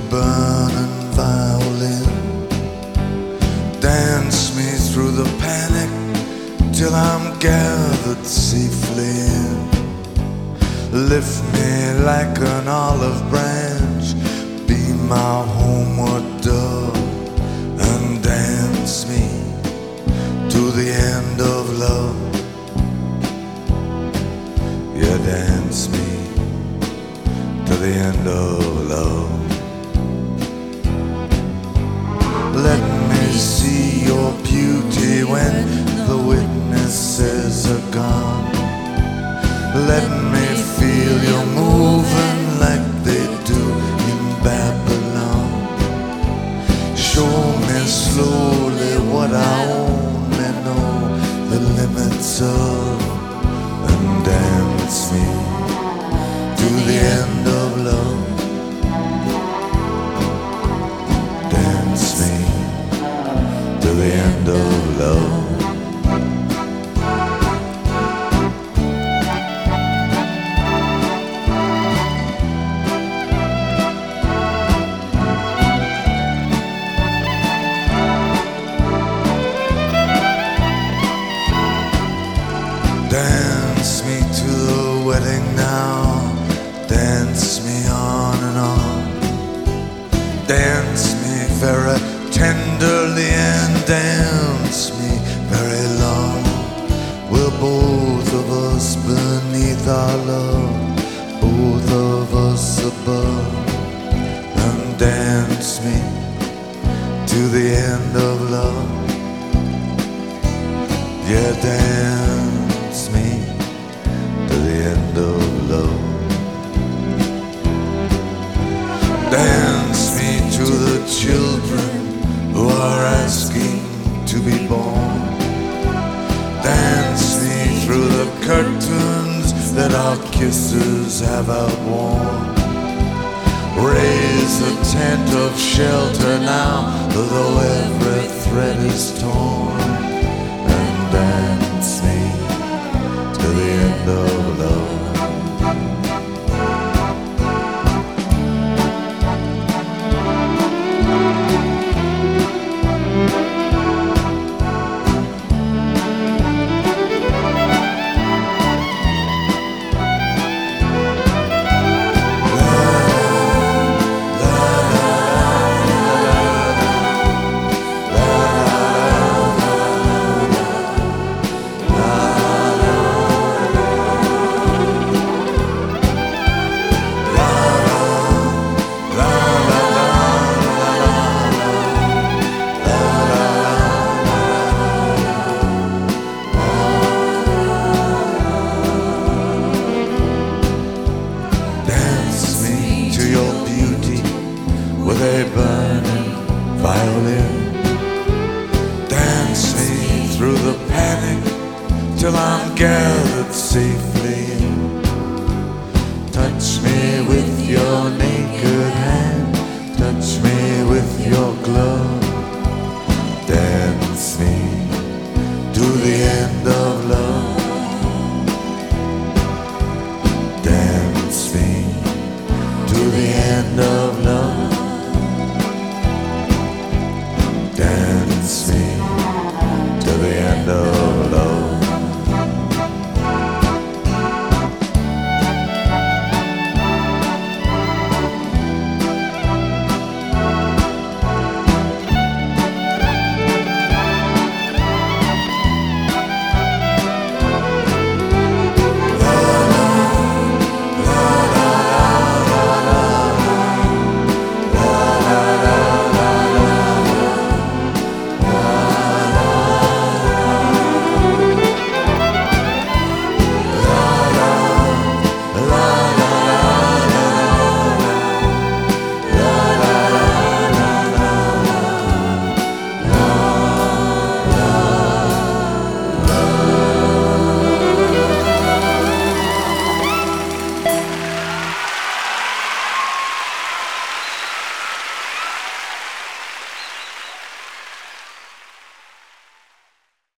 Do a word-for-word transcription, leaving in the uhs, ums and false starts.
burning violin. Dance me through the panic till I'm gathered safely in. Lift me like an olive branch, be my homeward dove, and dance me to the end of love. Yeah, dance me to the end of love. Let me see your beauty when the witnesses are gone. Let me feel you moving like they do in Babylon. Show me slowly what I only know the limits of, and dance me to the end of love. Dance me to the end of love. Dance me to the wedding now, dance me on and on. Dance me very tenderly and dance me very long. We're both of us beneath our love, both of us above, and dance me to the end of love. Yeah, dance me to the end of love. Dance me to the children who are asking to be born. Dance me through the curtains that our kisses have outworn. Raise a tent of shelter now, though every thread is torn. Dance me to the end of love. With a burning violin, dance me through the panic till I'm gathered safely in. Touch me with your naked hand, touch me with your glove, dance me